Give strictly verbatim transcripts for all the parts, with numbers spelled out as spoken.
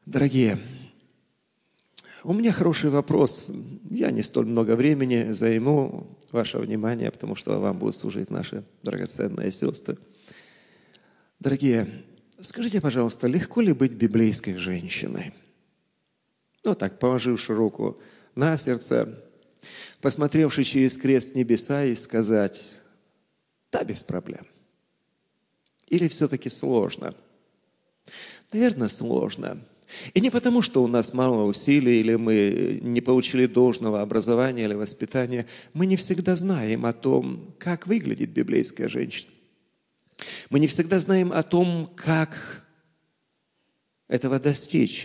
Дорогие, у меня хороший вопрос. Я не столь много времени займу ваше внимание, потому что вам будут служить наши драгоценные сестры. Дорогие, скажите, пожалуйста, легко ли быть библейской женщиной? Ну так, положивши руку на сердце, посмотревши через крест небеса и сказать: да, без проблем. Или все-таки сложно? Наверное, сложно. И не потому, что у нас мало усилий, или мы не получили должного образования или воспитания. Мы не всегда знаем о том, как выглядит библейская женщина. Мы не всегда знаем о том, как этого достичь.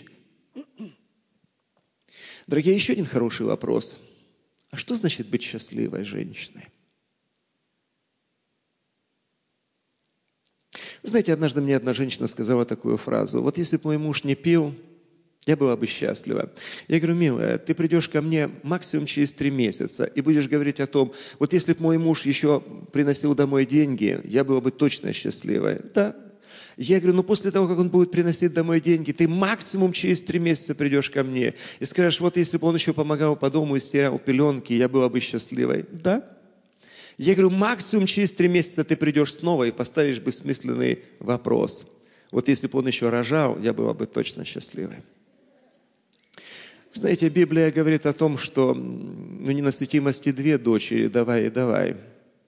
Дорогие, еще один хороший вопрос. А что значит быть счастливой женщиной? Вы знаете, однажды мне одна женщина сказала такую фразу: вот если бы мой муж не пил, я была бы счастлива. Я говорю: милая, ты придешь ко мне максимум через три месяца и будешь говорить о том: вот если бы мой муж еще приносил домой деньги, я была бы точно счастливой. Да. Я говорю: ну после того, как он будет приносить домой деньги, ты максимум через три месяца придешь ко мне и скажешь: вот если бы он еще помогал по дому и стирал пеленки, я была бы счастливой. Да. Я говорю: максимум через три месяца ты придешь снова и поставишь бессмысленный вопрос: вот если бы он еще рожал, я была бы точно счастливой. Знаете, Библия говорит о том, что ну, ненасытимости две дочери, давай и давай.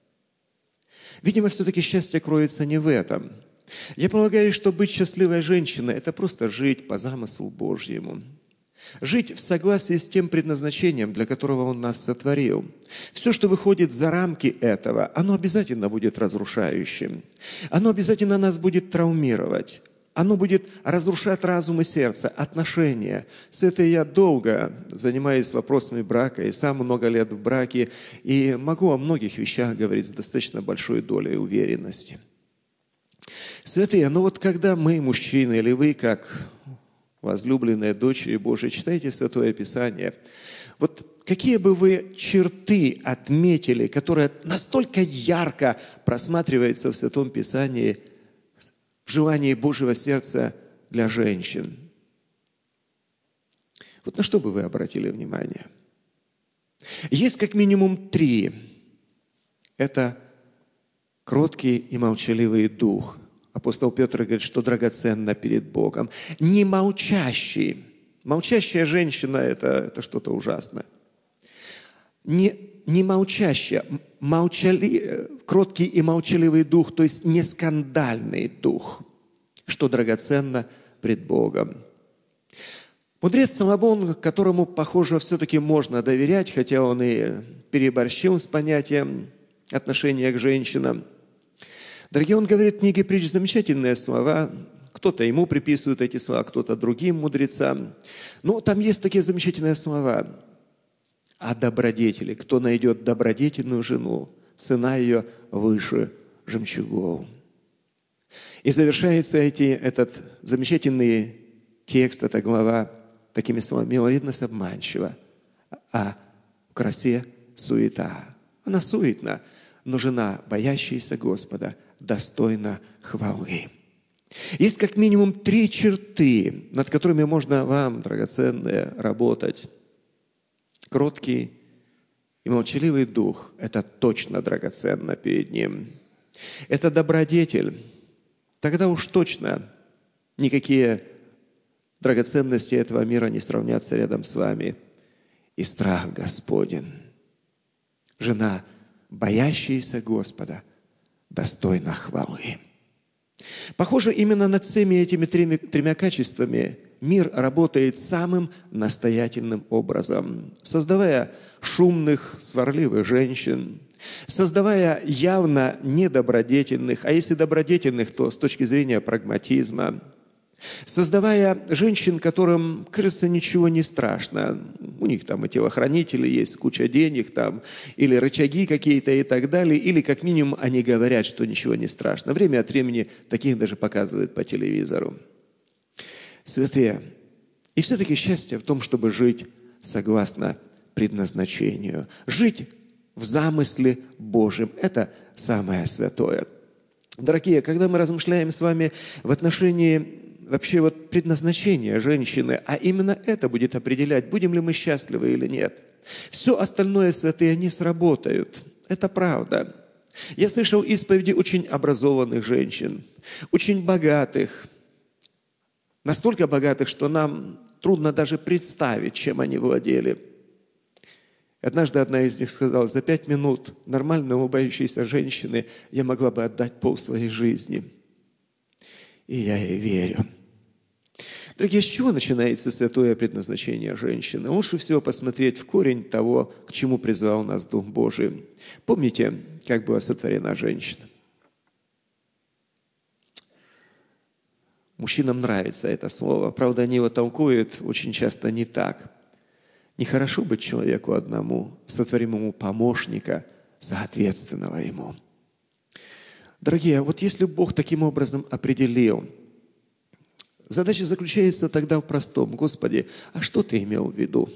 Видимо, все-таки счастье кроется не в этом. Я полагаю, что быть счастливой женщиной – это просто жить по замыслу Божьему. Жить в согласии с тем предназначением, для которого Он нас сотворил. Все, что выходит за рамки этого, оно обязательно будет разрушающим. Оно обязательно нас будет травмировать. Оно будет разрушать разум и сердце, отношения. С этой я долго занимаюсь вопросами брака, и сам много лет в браке, и могу о многих вещах говорить с достаточно большой долей уверенности. Святые, но вот когда мы, мужчины, или вы, как возлюбленные дочери Божии, читаете Святое Писание, вот какие бы вы черты отметили, которые настолько ярко просматриваются в Святом Писании, в желании Божьего сердца для женщин? Вот на что бы вы обратили внимание? Есть как минимум три. Это кроткий и молчаливый дух. Апостол Петр говорит, что драгоценно перед Богом. Не молчащий. Молчащая женщина – это, это что-то ужасное. Не, не молчащая, молчали, кроткий и молчаливый дух, то есть не скандальный дух, что драгоценно пред Богом. Мудрец Соломон, которому, похоже, все-таки можно доверять, хотя он и переборщил с понятием отношения к женщинам. Дорогие, он говорит в книге Притч замечательные слова. Кто-то ему приписывает эти слова, кто-то другим мудрецам. Но там есть такие замечательные слова о добродетели. Кто найдет добродетельную жену, цена ее выше жемчугов. И завершается эти, этот замечательный текст, эта глава, такими словами: миловидность обманчива, а в красе суета. Она суетна, но жена, боящаяся Господа, достойна хвалы. Есть как минимум три черты, над которыми можно вам, драгоценные, работать. Кроткий и молчаливый дух – это точно драгоценно перед Ним. Это добродетель. Тогда уж точно никакие драгоценности этого мира не сравнятся рядом с вами. И страх Господень. Жена, боящаяся Господа, достойна хвалы. Похоже, именно над всеми этими тремя, тремя качествами мир работает самым настоятельным образом, создавая шумных, сварливых женщин, создавая явно недобродетельных, а если добродетельных, то с точки зрения прагматизма, создавая женщин, которым, кажется, ничего не страшно. У них там и телохранители есть, куча денег там, или рычаги какие-то и так далее, или как минимум они говорят, что ничего не страшно. Время от времени таких даже показывают по телевизору. Святые, и все-таки счастье в том, чтобы жить согласно предназначению. Жить в замысле Божьем. Это самое святое. Дорогие, когда мы размышляем с вами в отношении вообще вот предназначение женщины, а именно это будет определять, будем ли мы счастливы или нет. Все остальное, святые, не сработают. Это правда. Я слышал исповеди очень образованных женщин, очень богатых, настолько богатых, что нам трудно даже представить, чем они владели. Однажды одна из них сказала: за пять минут нормально улыбающейся женщины я могла бы отдать пол своей жизни. И я ей верю. Дорогие, с чего начинается святое предназначение женщины? Лучше всего посмотреть в корень того, к чему призвал нас Дух Божий. Помните, как была сотворена женщина? Мужчинам нравится это слово. Правда, они его толкуют очень часто не так. Нехорошо быть человеку одному, сотворим ему помощника, соответственного ему. Дорогие, вот если Бог таким образом определил, задача заключается тогда в простом. Господи, а что Ты имел в виду?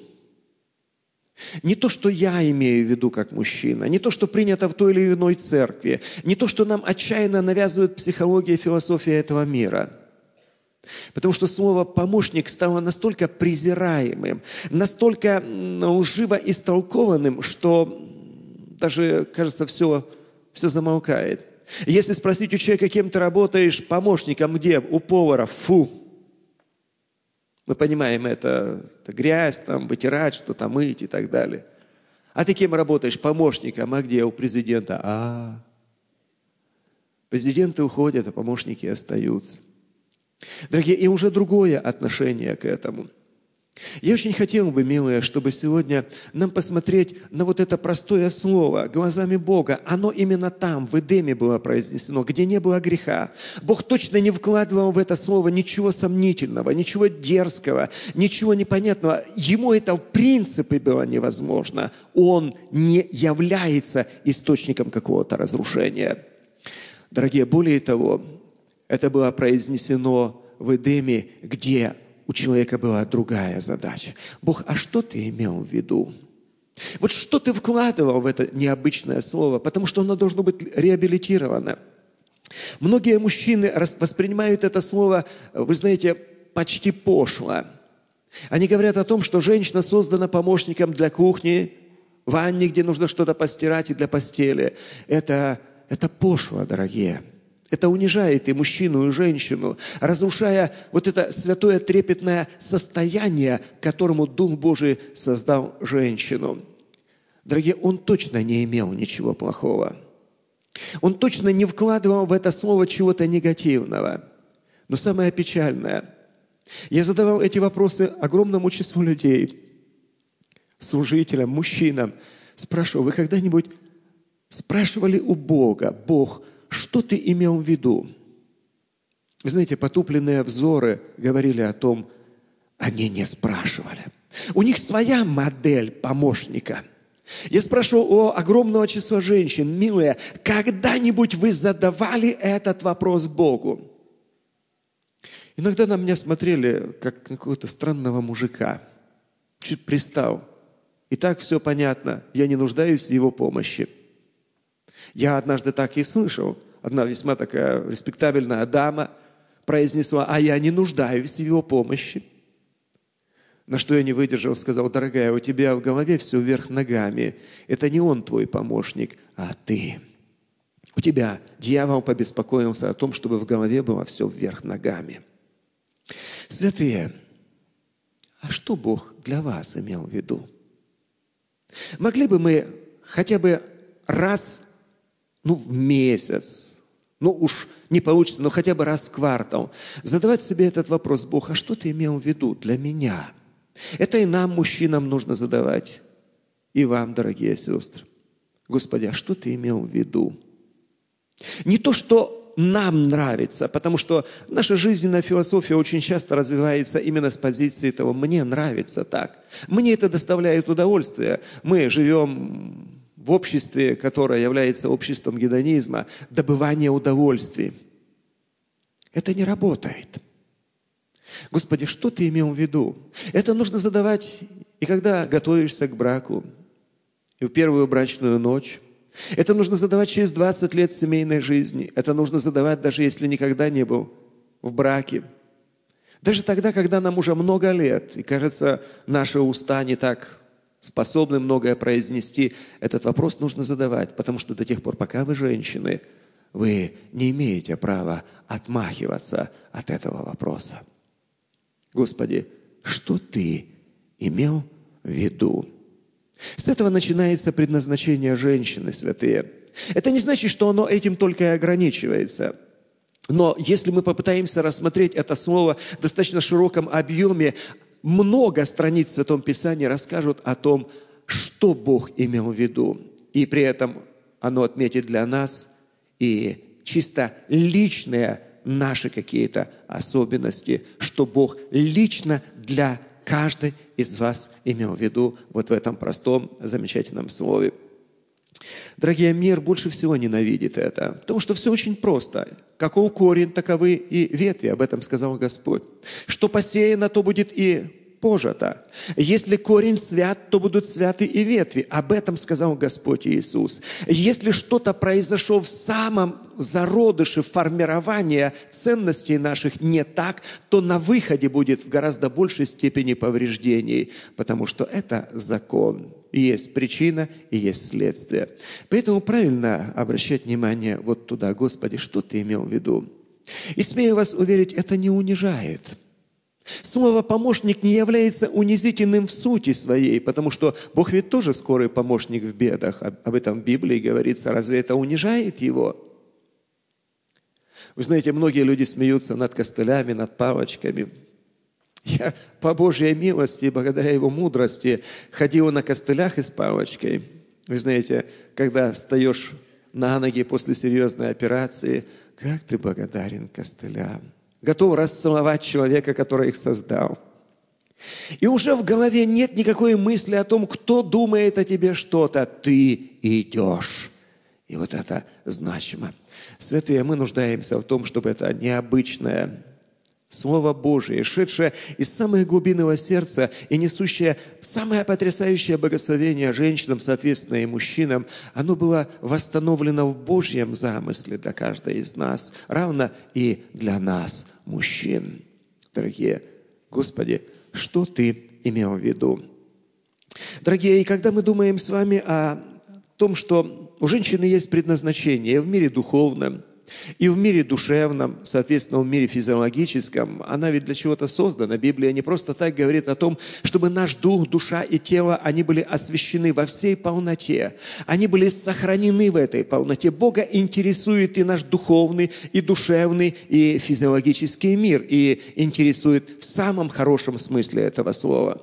Не то, что я имею в виду как мужчина, не то, что принято в той или иной церкви, не то, что нам отчаянно навязывает психология и философия этого мира. Потому что слово «помощник» стало настолько презираемым, настолько лживо истолкованным, что даже, кажется, все, все замолкает. Если спросить у человека, кем ты работаешь, помощником где? У повара. Фу. Мы понимаем, это, это грязь, там, вытирать, что-то мыть и так далее. А ты кем работаешь? Помощником. А где? У президента. А, президенты уходят, а помощники остаются. Дорогие, и уже другое отношение к этому. Я очень хотел бы, милые, чтобы сегодня нам посмотреть на вот это простое слово глазами Бога. Оно именно там, в Эдеме было произнесено, где не было греха. Бог точно не вкладывал в это слово ничего сомнительного, ничего дерзкого, ничего непонятного. Ему это в принципе было невозможно. Он не является источником какого-то разрушения. Дорогие, более того, это было произнесено в Эдеме, где у человека была другая задача. Бог, а что Ты имел в виду? Вот что Ты вкладывал в это необычное слово? Потому что оно должно быть реабилитировано. Многие мужчины воспринимают это слово, вы знаете, почти пошло. Они говорят о том, что женщина создана помощником для кухни, ванне, где нужно что-то постирать, и для постели. Это, это пошло, дорогие. Это унижает и мужчину, и женщину, разрушая вот это святое трепетное состояние, к которому Дух Божий создал женщину. Дорогие, Он точно не имел ничего плохого. Он точно не вкладывал в это слово чего-то негативного. Но самое печальное, я задавал эти вопросы огромному числу людей, служителям, мужчинам. Спрашивал, вы когда-нибудь спрашивали у Бога: Бог, что Ты имел в виду? Вы знаете, потупленные взоры говорили о том, они не спрашивали. У них своя модель помощника. Я спрашивал у огромного числа женщин: милые, когда-нибудь вы задавали этот вопрос Богу? Иногда на меня смотрели, как на какого-то странного мужика. Чуть пристал. И так все понятно, я не нуждаюсь в его помощи. Я однажды так и слышал. Одна весьма такая респектабельная дама произнесла: а я не нуждаюсь в его помощи. На что я не выдержал, сказал: дорогая, у тебя в голове все вверх ногами. Это не он твой помощник, а ты. У тебя дьявол побеспокоился о том, чтобы в голове было все вверх ногами. Святые, а что Бог для вас имел в виду? Могли бы мы хотя бы раз, ну, в месяц, ну уж не получится, но хотя бы раз в квартал, задавать себе этот вопрос: Бог, а что Ты имел в виду для меня? Это и нам, мужчинам, нужно задавать, и вам, дорогие сестры. Господи, а что Ты имел в виду? Не то, что нам нравится, потому что наша жизненная философия очень часто развивается именно с позиции того: мне нравится так, мне это доставляет удовольствие, мы живем в обществе, которое является обществом гедонизма, добывание удовольствий. Это не работает. Господи, что Ты имел в виду? Это нужно задавать и когда готовишься к браку, и в первую брачную ночь. Это нужно задавать через двадцать лет семейной жизни. Это нужно задавать, даже если никогда не был в браке. Даже тогда, когда нам уже много лет, и кажется, наши уста не так способны многое произнести, этот вопрос нужно задавать, потому что до тех пор, пока вы женщины, вы не имеете права отмахиваться от этого вопроса. Господи, что Ты имел в виду? С этого начинается предназначение женщины, святые. Это не значит, что оно этим только и ограничивается. Но если мы попытаемся рассмотреть это слово в достаточно широком объеме, много страниц в Святом Писании расскажут о том, что Бог имел в виду. И при этом оно отметит для нас и чисто личные наши какие-то особенности, что Бог лично для каждой из вас имел в виду вот в этом простом, замечательном слове. Дорогие, мир больше всего ненавидит это, потому что все очень просто. Каков корень, таковы и ветви, об этом сказал Господь. Что посеяно, то будет и пожато. Если корень свят, то будут святы и ветви. Об этом сказал Господь Иисус. Если что-то произошло в самом зародыше формирования ценностей наших не так, то на выходе будет в гораздо большей степени повреждений, потому что это закон. И есть причина, и есть следствие. Поэтому правильно обращать внимание вот туда. Господи, что Ты имел в виду? И смею вас уверить, это не унижает. Слово «помощник» не является унизительным в сути своей, потому что Бог ведь тоже скорый помощник в бедах. Об этом в Библии говорится. Разве это унижает Его? Вы знаете, многие люди смеются над костылями, над палочками. Я по Божьей милости и благодаря Его мудрости ходил на костылях и с палочкой. Вы знаете, когда встаешь на ноги после серьезной операции, как ты благодарен костылям. Готов расцеловать человека, который их создал. И уже в голове нет никакой мысли о том, кто думает о тебе что-то. Ты идешь. И вот это значимо. Святые, мы нуждаемся в том, чтобы это необычное Слово Божие, шедшее из самых глубинного сердца и несущее самое потрясающее благословение женщинам, соответственно, и мужчинам, оно было восстановлено в Божьем замысле для каждой из нас, равно и для нас, мужчин. Дорогие, Господи, что Ты имел в виду? Дорогие, и когда мы думаем с вами о том, что у женщины есть предназначение в мире духовном, и в мире душевном, соответственно, в мире физиологическом, она ведь для чего-то создана. Библия не просто так говорит о том, чтобы наш дух, душа и тело, они были освящены во всей полноте. Они были сохранены в этой полноте. Бога интересует и наш духовный, и душевный, и физиологический мир. И интересует в самом хорошем смысле этого слова.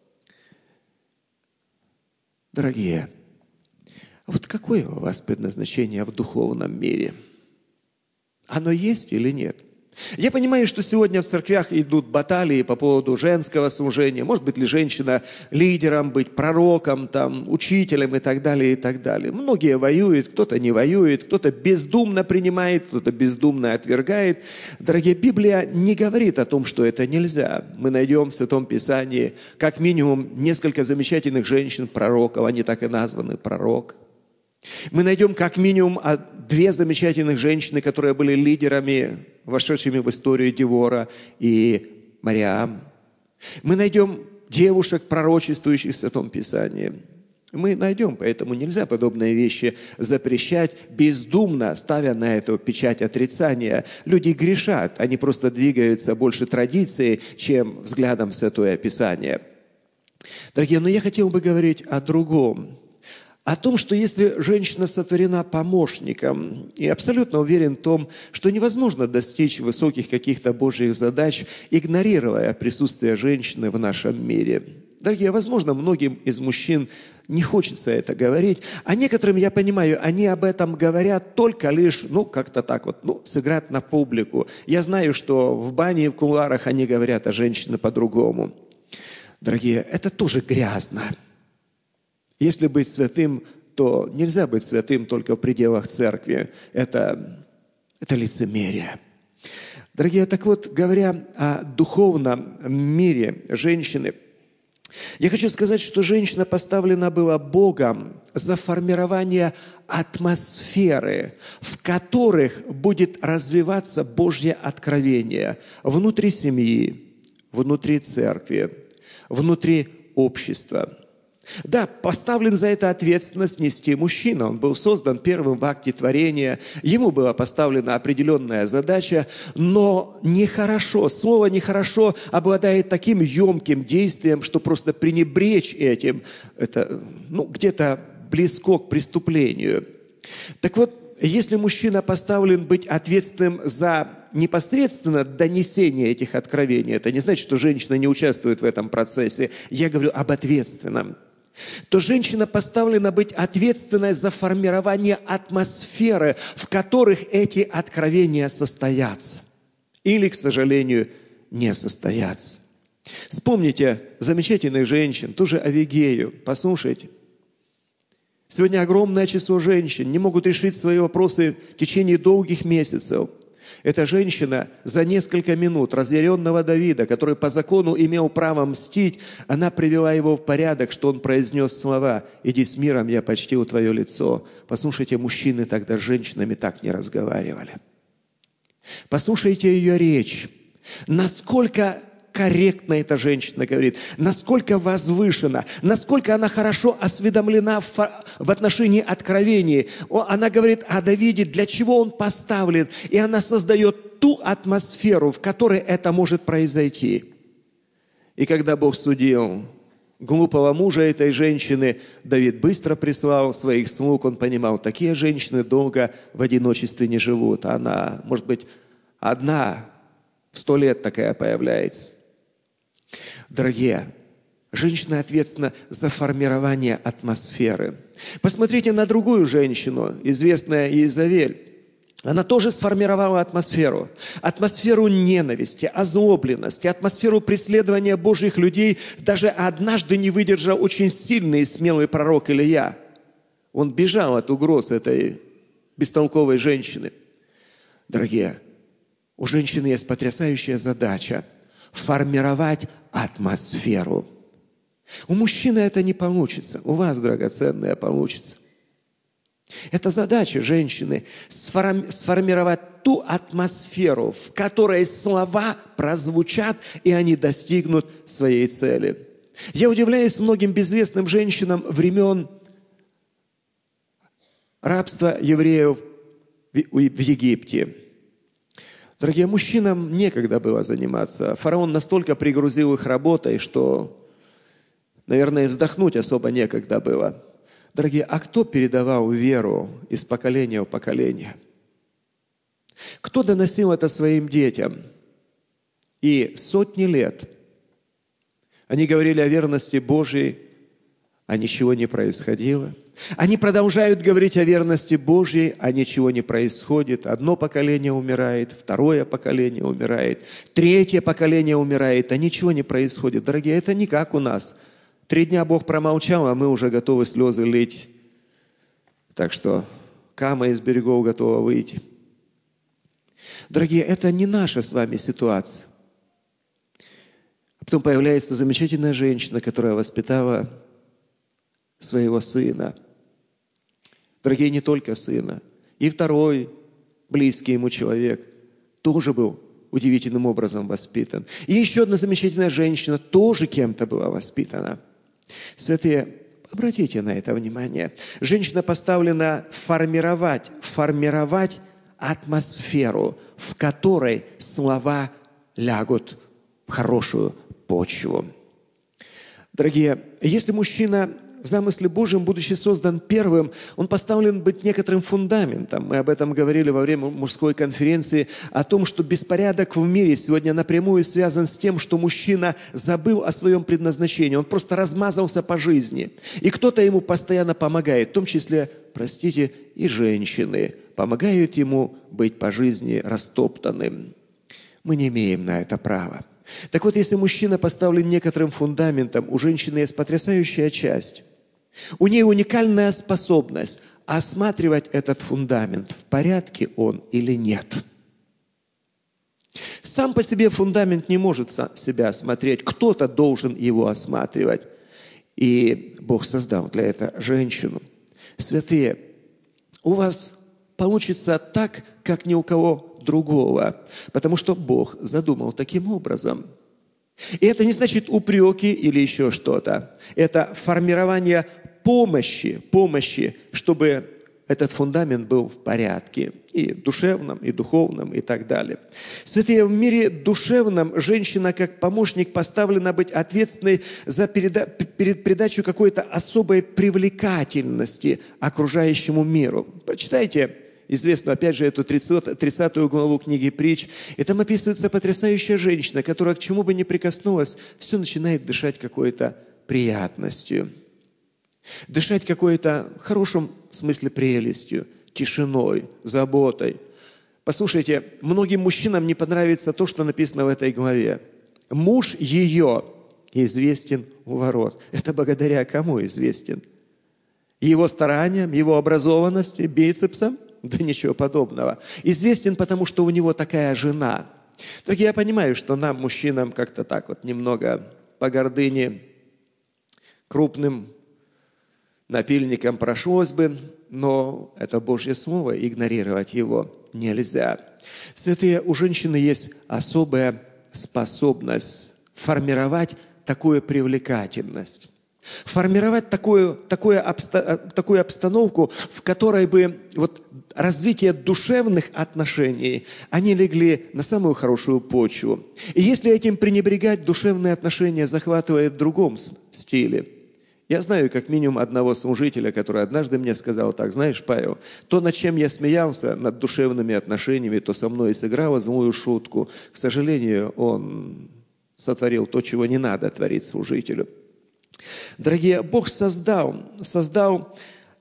Дорогие, вот какое у вас предназначение в духовном мире? Оно есть или нет? Я понимаю, что сегодня в церквях идут баталии по поводу женского служения. Может быть ли женщина лидером, быть пророком, там, учителем и так далее, и так далее. Многие воюют, кто-то не воюет, кто-то бездумно принимает, кто-то бездумно отвергает. Дорогие, Библия не говорит о том, что это нельзя. Мы найдем в Святом Писании как минимум несколько замечательных женщин-пророков, они так и названы, пророк. Мы найдем как минимум две замечательных женщины, которые были лидерами, вошедшими в историю Девора и Мариам. Мы найдем девушек, пророчествующих в Святом Писании. Мы найдем, поэтому нельзя подобные вещи запрещать, бездумно ставя на эту печать отрицания. Люди грешат, они просто двигаются больше традицией, чем взглядом Святое Писание. Дорогие, но я хотел бы говорить о другом. О том, что если женщина сотворена помощником, и абсолютно уверен в том, что невозможно достичь высоких каких-то Божьих задач, игнорируя присутствие женщины в нашем мире. Дорогие, возможно, многим из мужчин не хочется это говорить, а некоторым, я понимаю, они об этом говорят только лишь, ну, как-то так вот, ну, сыграть на публику. Я знаю, что в бане и в кулуарах они говорят о женщине по-другому. Дорогие, это тоже грязно. Если быть святым, то нельзя быть святым только в пределах церкви. Это, это лицемерие. Дорогие, так вот, говоря о духовном мире женщины, я хочу сказать, что женщина поставлена была Богом за формирование атмосферы, в которых будет развиваться Божье откровение внутри семьи, внутри церкви, внутри общества. Да, поставлен за это ответственность нести мужчина. Он был создан первым в акте творения. Ему была поставлена определенная задача, но нехорошо, слово «нехорошо» обладает таким емким действием, что просто пренебречь этим, это ну, где-то близко к преступлению. Так вот, если мужчина поставлен быть ответственным за непосредственно донесение этих откровений, это не значит, что женщина не участвует в этом процессе. Я говорю об ответственном. То женщина поставлена быть ответственной за формирование атмосферы, в которых эти откровения состоятся. Или, к сожалению, не состоятся. Вспомните замечательных женщин, ту же Авигею. Послушайте. Сегодня огромное число женщин не могут решить свои вопросы в течение долгих месяцев. Эта женщина за несколько минут разъяренного Давида, который по закону имел право мстить, она привела его в порядок, что он произнес слова: «Иди с миром, я почтил твое лицо». Послушайте, мужчины тогда с женщинами так не разговаривали. Послушайте ее речь. Насколько корректно эта женщина говорит, насколько возвышена, насколько она хорошо осведомлена в, в отношении откровений. Она говорит о Давиде, для чего он поставлен, и она создает ту атмосферу, в которой это может произойти. И когда Бог судил глупого мужа этой женщины, Давид быстро прислал своих слуг, он понимал, такие женщины долго в одиночестве не живут. Она, может быть, одна в сто лет такая появляется. Дорогие, женщина ответственна за формирование атмосферы. Посмотрите на другую женщину, известная Иезавель. Она тоже сформировала атмосферу. Атмосферу ненависти, озлобленности, атмосферу преследования Божьих людей. Даже однажды не выдержал очень сильный и смелый пророк Илия. Он бежал от угроз этой бестолковой женщины. Дорогие, у женщины есть потрясающая задача – формировать атмосферу. У мужчины это не получится, у вас, драгоценная, получится. Это задача женщины – сформировать ту атмосферу, в которой слова прозвучат, и они достигнут своей цели. Я удивляюсь многим безвестным женщинам времен рабства евреев в Египте. Дорогие, мужчинам некогда было заниматься. Фараон настолько пригрузил их работой, что, наверное, вздохнуть особо некогда было. Дорогие, а кто передавал веру из поколения в поколение? Кто доносил это своим детям? И сотни лет они говорили о верности Божьей, а ничего не происходило. Они продолжают говорить о верности Божьей, а ничего не происходит. Одно поколение умирает, второе поколение умирает, третье поколение умирает, а ничего не происходит. Дорогие, это не как у нас. Три дня Бог промолчал, а мы уже готовы слезы лить. Так что кама из берегов готова выйти. Дорогие, это не наша с вами ситуация. А потом появляется замечательная женщина, которая воспитала своего сына. Дорогие, не только сына. И второй близкий ему человек тоже был удивительным образом воспитан. И еще одна замечательная женщина тоже кем-то была воспитана. Святые, обратите на это внимание. Женщина поставлена формировать, формировать атмосферу, в которой слова лягут в хорошую почву. Дорогие, если мужчина в замысле Божьем, будучи создан первым, он поставлен быть некоторым фундаментом. Мы об этом говорили во время мужской конференции, о том, что беспорядок в мире сегодня напрямую связан с тем, что мужчина забыл о своем предназначении. Он просто размазался по жизни. И кто-то ему постоянно помогает, в том числе, простите, и женщины помогают ему быть по жизни растоптанным. Мы не имеем на это права. Так вот, если мужчина поставлен некоторым фундаментом, у женщины есть потрясающая часть. У нее уникальная способность осматривать этот фундамент, в порядке он или нет. Сам по себе фундамент не может себя осмотреть, кто-то должен его осматривать. И Бог создал для этого женщину. Святые, у вас получится так, как ни у кого другого, потому что Бог задумал таким образом. И это не значит упреки или еще что-то. Это формирование помощи, помощи, чтобы этот фундамент был в порядке. И душевном, и духовном, и так далее. Святые, в мире душевном женщина как помощник поставлена быть ответственной за переда- перед передачу какой-то особой привлекательности окружающему миру. Прочитайте известную, опять же, эту тридцатую главу книги «Притч». И там описывается потрясающая женщина, которая к чему бы ни прикоснулась, все начинает дышать какой-то приятностью. Дышать какой-то, в хорошем смысле, прелестью, тишиной, заботой. Послушайте, многим мужчинам не понравится то, что написано в этой главе. Муж ее известен у ворот. Это благодаря кому известен? Его стараниям, его образованности, бицепсам? Да ничего подобного. Известен, потому что у него такая жена. Дорогие, я понимаю, что нам, мужчинам, как-то так вот немного по гордыне, крупным напильником прошлось бы, но это Божье Слово, игнорировать его нельзя. Святые, у женщины есть особая способность формировать такую привлекательность, формировать такую, такую, обста, такую обстановку, в которой бы вот развитие душевных отношений, они легли на самую хорошую почву. И если этим пренебрегать, душевные отношения захватывают в другом стиле. Я знаю как минимум одного служителя, который однажды мне сказал так: знаешь, Павел, то, над чем я смеялся, над душевными отношениями, то со мной сыграло злую шутку. К сожалению, он сотворил то, чего не надо творить служителю. Дорогие, Бог создал, создал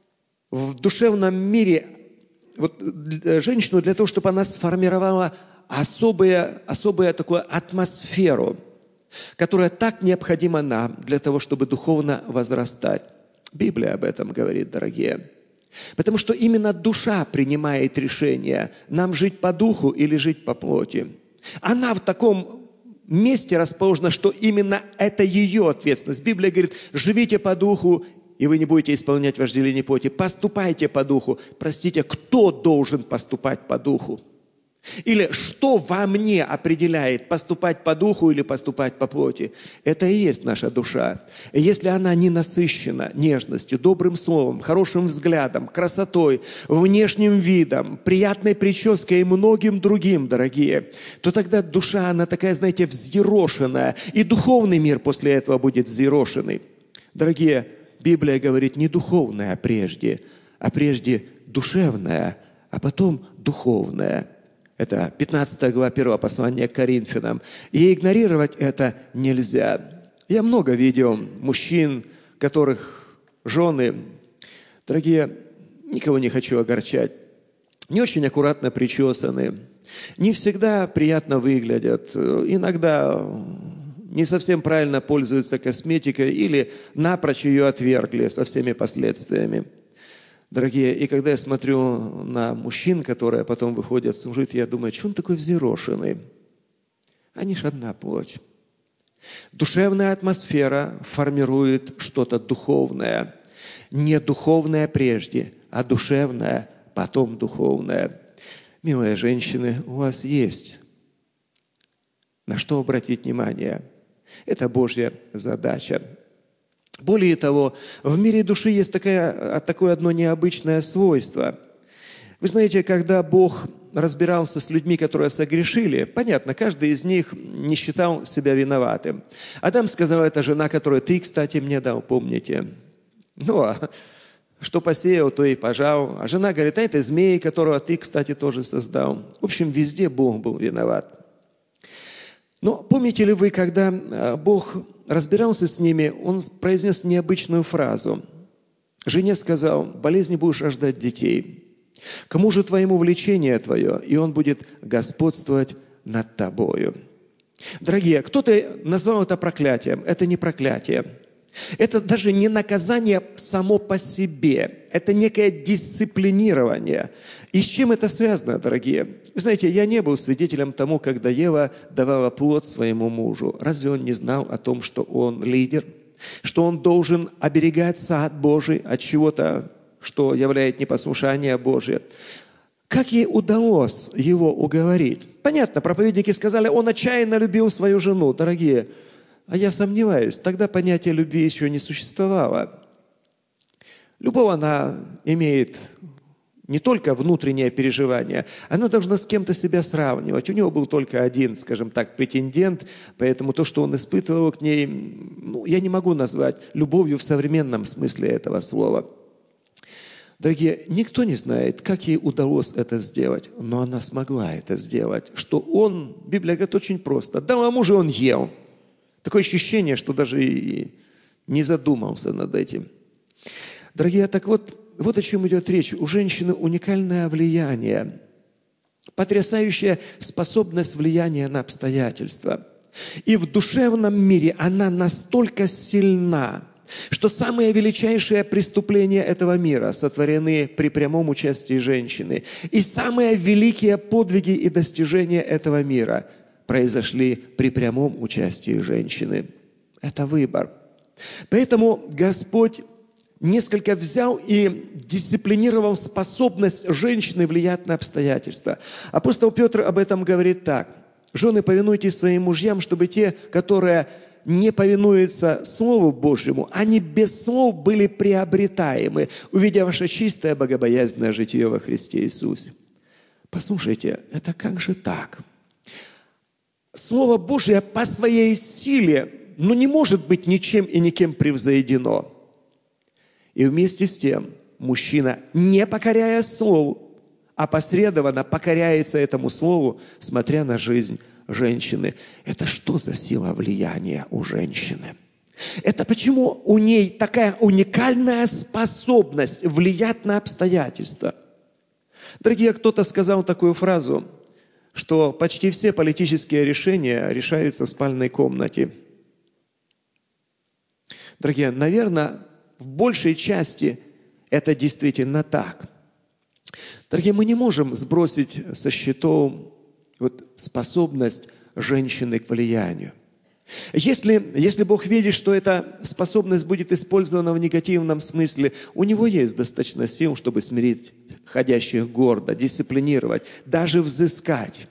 в душевном мире вот, женщину для того, чтобы она сформировала особую, особую такую атмосферу, которая так необходима нам для того, чтобы духовно возрастать. Библия об этом говорит, дорогие. Потому что именно душа принимает решение, нам жить по духу или жить по плоти. Она в таком месте расположена, что именно это ее ответственность. Библия говорит: живите по духу, и вы не будете исполнять вожделение плоти. Поступайте по духу. Простите, кто должен поступать по духу? Или что во мне определяет, поступать по духу или поступать по плоти? Это и есть наша душа. И если она не насыщена нежностью, добрым словом, хорошим взглядом, красотой, внешним видом, приятной прической и многим другим, дорогие, то тогда душа, она такая, знаете, взъерошенная. И духовный мир после этого будет взъерошенный. Дорогие, Библия говорит не духовная прежде, а прежде душевная, а потом духовная. Это пятнадцатая глава первого послания к Коринфянам. И игнорировать это нельзя. Я много видел мужчин, которых жены, дорогие, никого не хочу огорчать, не очень аккуратно причесаны, не всегда приятно выглядят, иногда не совсем правильно пользуются косметикой или напрочь ее отвергли со всеми последствиями. Дорогие, и когда я смотрю на мужчин, которые потом выходят служить, я думаю, что он такой взъерошенный? Они ж одна плоть. Душевная атмосфера формирует что-то духовное. Не духовное прежде, а душевное, потом духовное. Милые женщины, у вас есть на что обратить внимание. Это Божья задача. Более того, в мире души есть такое, такое одно необычное свойство. Вы знаете, когда Бог разбирался с людьми, которые согрешили, понятно, каждый из них не считал себя виноватым. Адам сказал: это жена, которую ты, кстати, мне дал, помните? Ну, а что посеял, то и пожал. А жена говорит: а это змей, которого ты, кстати, тоже создал. В общем, везде Бог был виноват. Но помните ли вы, когда Бог разбирался с ними, Он произнес необычную фразу. Жене сказал: болезни будешь рождать детей. К мужу твоему влечение твое, и он будет господствовать над тобою. Дорогие, кто-то назвал это проклятием. Это не проклятие. Это даже не наказание само по себе. Это некое дисциплинирование. И с чем это связано, дорогие? Вы знаете, я не был свидетелем тому, когда Ева давала плод своему мужу. Разве он не знал о том, что он лидер? Что он должен оберегать сад Божий от чего-то, что является непослушание Божие? Как ей удалось его уговорить? Понятно, проповедники сказали: он отчаянно любил свою жену. Дорогие, А я сомневаюсь, тогда понятие любви еще не существовало. Любовь, она имеет не только внутреннее переживание, она должна с кем-то себя сравнивать. У него был только один, скажем так, претендент, поэтому то, что он испытывал к ней, ну, я не могу назвать любовью в современном смысле этого слова. Дорогие, никто не знает, как ей удалось это сделать, но она смогла это сделать. Что он, Библия говорит, очень просто. Дала мужу, он ел. Такое ощущение, что даже и не задумался над этим. Дорогие, так вот, вот о чем идет речь. У женщины уникальное влияние, потрясающая способность влияния на обстоятельства. И в душевном мире она настолько сильна, что самые величайшие преступления этого мира сотворены при прямом участии женщины. И самые великие подвиги и достижения этого мира произошли при прямом участии женщины. Это выбор. Поэтому Господь несколько взял и дисциплинировал способность женщины влиять на обстоятельства. Апостол Петр об этом говорит так. «Жены, повинуйтесь своим мужьям, чтобы те, которые не повинуются Слову Божьему, они без слов были приобретаемы, увидя ваше чистое, богобоязненное житие во Христе Иисусе». Послушайте, это как же так? Слово Божье по своей силе, ну, не может быть ничем и никем превзойдено. И вместе с тем мужчина, не покоряя Слову, опосредованно покоряется этому Слову, смотря на жизнь женщины. Это что за сила влияния у женщины? Это почему у ней такая уникальная способность влиять на обстоятельства? Дорогие, кто-то сказал такую фразу, что почти все политические решения решаются в спальной комнате. Дорогие, наверное, в большей части это действительно так. Дорогие, мы не можем сбросить со счетов вот способность женщины к влиянию. Если, если Бог видит, что эта способность будет использована в негативном смысле, у Него есть достаточно сил, чтобы смирить ходящих гордо, дисциплинировать, даже взыскать.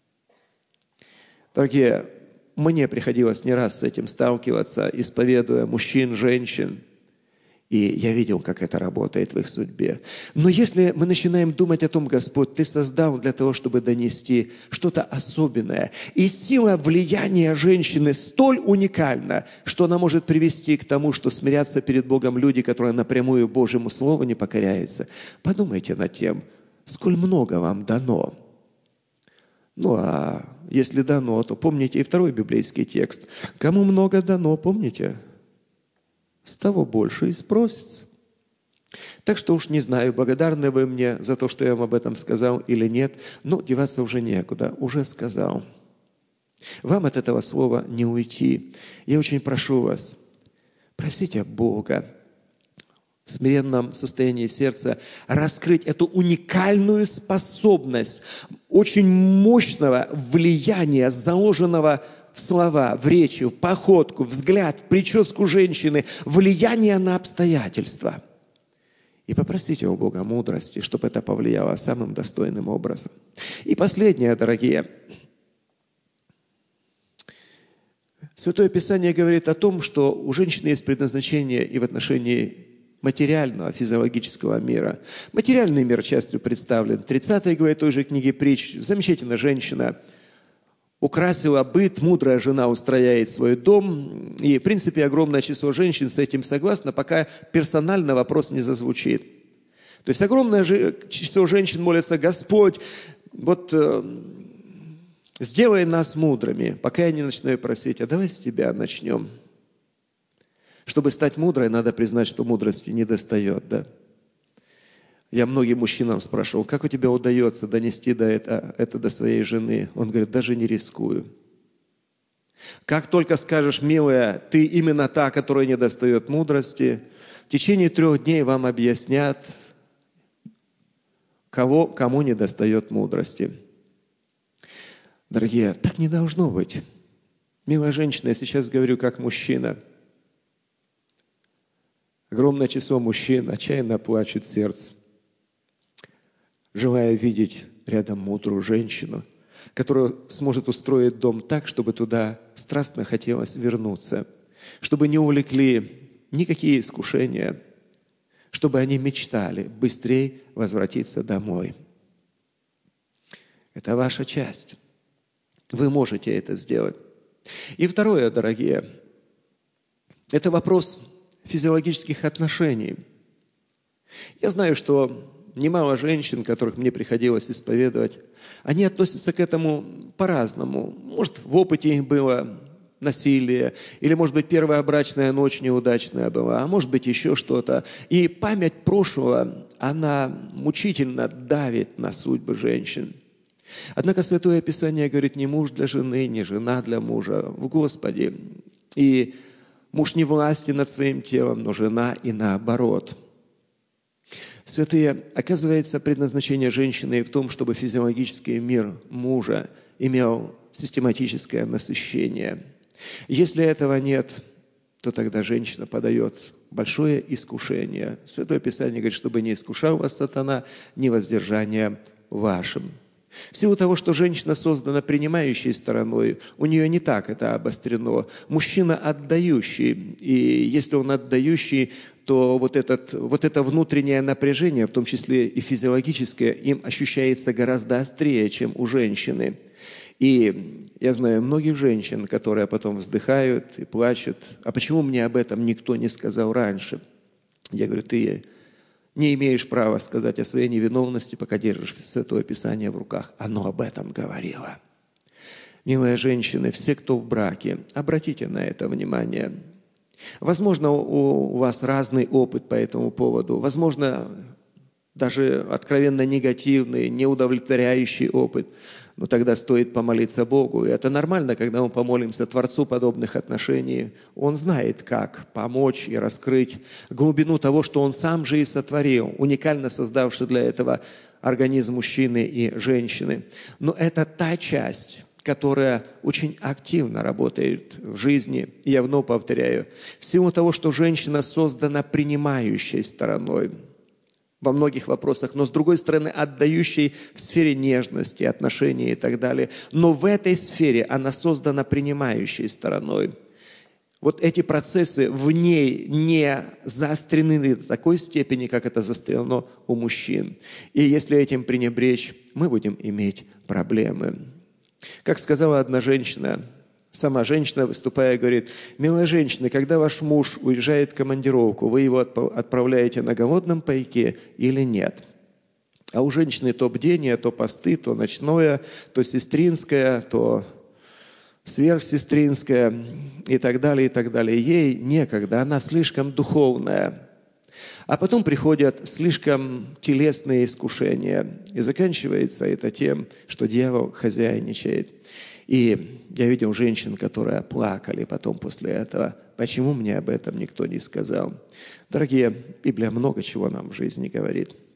Дорогие, мне приходилось не раз с этим сталкиваться, исповедуя мужчин, женщин. И я видел, как это работает в их судьбе. Но если мы начинаем думать о том, Господь, Ты создал для того, чтобы донести что-то особенное, и сила влияния женщины столь уникальна, что она может привести к тому, что смирятся перед Богом люди, которые напрямую Божьему Слову не покоряются. Подумайте над тем, сколь много вам дано. Ну, а если дано, то помните и второй библейский текст. Кому много дано, помните? С того больше и спросится. Так что уж не знаю, благодарны вы мне за то, что я вам об этом сказал или нет, но деваться уже некуда, уже сказал. Вам от этого слова не уйти. Я очень прошу вас, просите Бога в смиренном состоянии сердца раскрыть эту уникальную способность очень мощного влияния, заложенного в слова, в речи, в походку, взгляд, в прическу женщины, влияние на обстоятельства. И попросите у Бога мудрости, чтобы это повлияло самым достойным образом. И последнее, дорогие. Святое Писание говорит о том, что у женщины есть предназначение и в отношении материального, физиологического мира. Материальный мир частью представлен. тридцатой главе той же книги Притч. Замечательная женщина украсила быт, мудрая жена устрояет свой дом. И, в принципе, огромное число женщин с этим согласно, пока персонально вопрос не зазвучит. То есть огромное число женщин молятся: Господь, вот э, сделай нас мудрыми, пока я не начинаю просить, а давай с Тебя начнем. Чтобы стать мудрой, надо признать, что мудрости не достает, да? Я многим мужчинам спрашивал, как у тебя удается донести до это, это до своей жены? Он говорит, даже не рискую. Как только скажешь, милая, ты именно та, которая не достает мудрости, в течение трех дней вам объяснят, кого, кому не достает мудрости. Дорогие, так не должно быть. Милая женщина, я сейчас говорю как мужчина. Огромное число мужчин отчаянно плачет сердце, желая видеть рядом мудрую женщину. который сможет устроить дом так, чтобы туда страстно хотелось вернуться, чтобы не увлекли никакие искушения, чтобы они мечтали быстрее возвратиться домой. Это ваша часть. Вы можете это сделать. И второе, дорогие, это вопрос физиологических отношений. Я знаю, что немало женщин, которых мне приходилось исповедовать, они относятся к этому по-разному. Может, в опыте их было насилие, или, может быть, первая брачная ночь неудачная была, а может быть, еще что-то. И память прошлого, она мучительно давит на судьбы женщин. Однако Святое Писание говорит, не муж для жены, не жена для мужа, в Господе. И муж не власти над своим телом, но жена и наоборот. Святые, оказывается, предназначение женщины в том, чтобы физиологический мир мужа имел систематическое насыщение. Если этого нет, то тогда женщина подает большое искушение. Святое Писание говорит, чтобы не искушал вас сатана невоздержанием вашим. В силу того, что женщина создана принимающей стороной, у нее не так это обострено. Мужчина отдающий, и если он отдающий, то вот, этот, вот это внутреннее напряжение, в том числе и физиологическое, им ощущается гораздо острее, чем у женщины. И я знаю многих женщин, которые потом вздыхают и плачут. А почему мне об этом никто не сказал раньше? Я говорю, ты не имеешь права сказать о своей невиновности, пока держишь Святое Писание в руках. Оно об этом говорило. Милые женщины, все, кто в браке, обратите на это внимание. Возможно, у вас разный опыт по этому поводу. Возможно, даже откровенно негативный, неудовлетворяющий опыт. Но тогда стоит помолиться Богу. И это нормально, когда мы помолимся Творцу подобных отношений. Он знает, как помочь и раскрыть глубину того, что Он сам же и сотворил, уникально создавший для этого организм мужчины и женщины. Но это та часть, которая очень активно работает в жизни. И я вновь повторяю, в силу того, что женщина создана принимающей стороной во многих вопросах, но с другой стороны отдающей в сфере нежности, отношений и так далее. Но в этой сфере она создана принимающей стороной. Вот эти процессы в ней не заострены до такой степени, как это заострено у мужчин. И если этим пренебречь, мы будем иметь проблемы. Как сказала одна женщина, сама женщина, выступая, говорит, «Милая женщина, когда ваш муж уезжает в командировку, вы его отправляете на голодном пайке или нет?» А у женщины то бдение, то посты, то ночное, то сестринское, то сверхсестринское и так далее, и так далее. Ей некогда, она слишком духовная. А потом приходят слишком телесные искушения. И заканчивается это тем, что дьявол хозяйничает. И я видел женщин, которые плакали потом после этого. Почему мне об этом никто не сказал? Дорогие, Библия много чего нам в жизни говорит.